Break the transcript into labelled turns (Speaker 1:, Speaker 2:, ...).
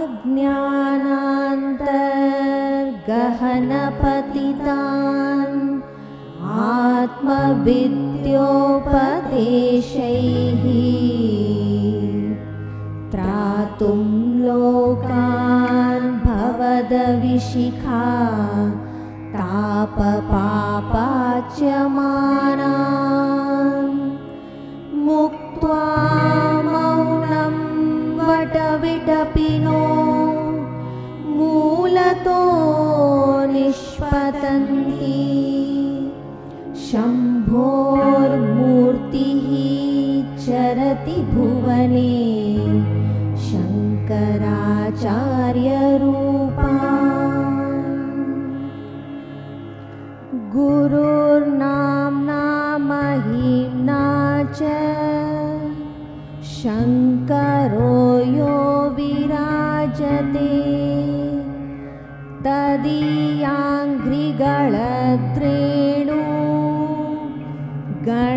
Speaker 1: अज्ञानान्तर्गहनपतितान् आत्मविद्योपदेशैः त्रातुं लोकान् भवदविशिखा तापपापाच्यमानान् मुक्त्वा मौनं वटविटपिनो मूलतो निष्पतन्ति शम्भोर्मूर्तिः चरति भुवने शङ्कराचार्यरूपा गुरुर्नाम्ना महिम्ना च शङ्करो यो विराजते तदीयाङ्घ्रिगळद्रेणु गण